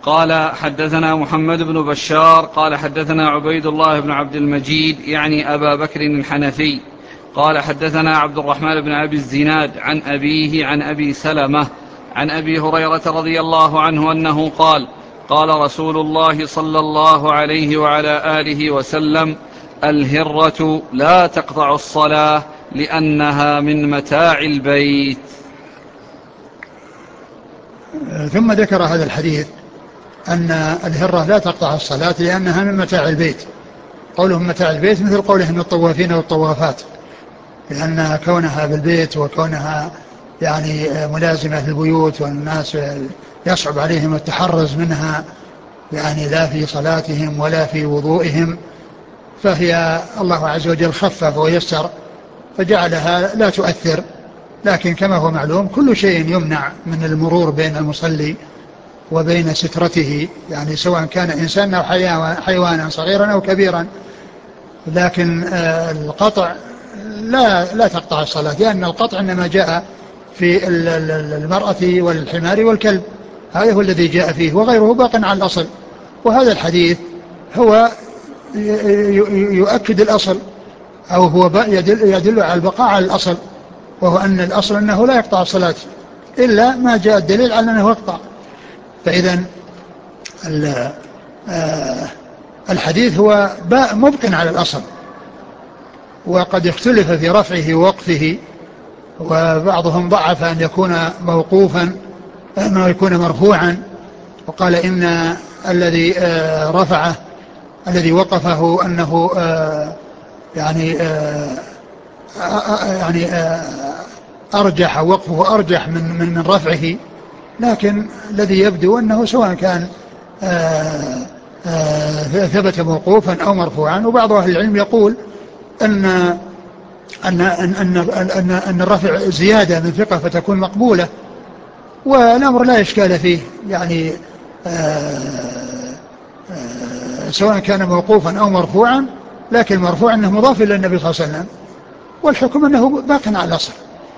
قال حدثنا محمد بن بشار قال حدثنا عبيد الله بن عبد المجيد يعني أبا بكر الحنفي قال حدثنا عبد الرحمن بن أبي الزناد عن أبيه عن أبي سلمة عن أبي هريرة رضي الله عنه أنه قال قال رسول الله صلى الله عليه وعلى آله وسلم: الهرة لا تقطع الصلاة لأنها من متاع البيت. ثم ذكر هذا الحديث أن الهرة لا تقطع الصلاة لأنها من متاع البيت. قولهم متاع البيت مثل قولهم الطوافين والطوافات، لأن كونها بالبيت وكونها يعني ملازمة للبيوت والناس يصعب عليهم التحرز منها، يعني لا في صلاتهم ولا في وضوئهم، فهي الله عز وجل خفف ويسر فجعلها لا تؤثر. لكن كما هو معلوم كل شيء يمنع من المرور بين المصلي وبين سترته، يعني سواء كان إنسان أو حيوانا صغيرا أو كبيرا. لكن القطع لا تقطع الصلاة، لأن القطع إنما جاء في المرأة والحمار والكلب، هذا هو الذي جاء فيه، وغيره باق على الأصل. وهذا الحديث هو يؤكد الأصل، أو هو يدل على البقاء على الأصل، وهو أن الأصل أنه لا يقطع الصلاة إلا ما جاء الدليل على أنه يقطع. فإذا الحديث هو مبق على الأصل، وقد اختلف في رفعه ووقفه، وبعضهم ضعف أن يكون موقوفا أنه يكون مرفوعا، وقال إن الذي رفعه الذي وقفه أنه يعني أرجح، وقفه أرجح من رفعه. لكن الذي يبدو أنه سواء كان ثبت موقوفا أو مرفوعا. وبعض أهل العلم يقول أن الرفع زيادة من ثقة فتكون مقبولة، والأمر لا إشكال فيه، يعني سواء كان موقوفا أو مرفوعا، لكن المرفوع أنه مضاف إلى النبي صلى الله عليه وسلم، والحكم أنه باق على الأصل،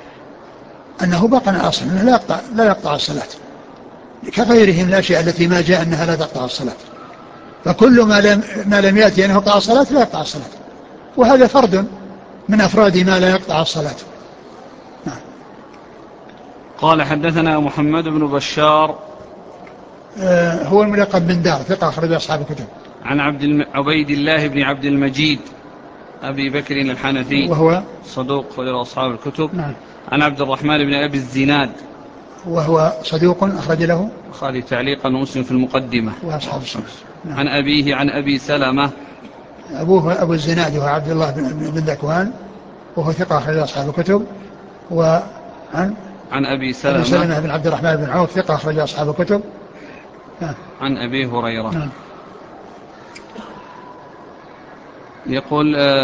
أنه لا يقطع الصلاة، كغيره من الأشياء التي ما جاء أنها لا تقطع الصلاة. فكل ما لم يأتي أنه يقطع الصلاة لا يقطع الصلاة، وهذا فرد من أفراد ما لا يقطع الصلاة. قال حدثنا محمد بن بشار هو الملقب بن دار، ثقة أخرج أصحاب الكتب. عن عبيد الله بن عبد المجيد أبي بكر الحنفي وهو صدوق أخرج أصحاب الكتب. نعم. عن عبد الرحمن بن أبي الزناد وهو صدوق أخرج له البخاري تعليقا ومسلم في المقدمة وأصحاب السنة. نعم. عن أبيه عن أبي سلمة. أبوه أبو الزناد وهو عبد الله بن ذكوان، وهو ثقة أخرج أصحاب الكتب. وعن أبي سلمة بن عبد الرحمن بن عوف، ثقة أخرج أصحاب الكتب. عن أبي هريرة. نعم. يقول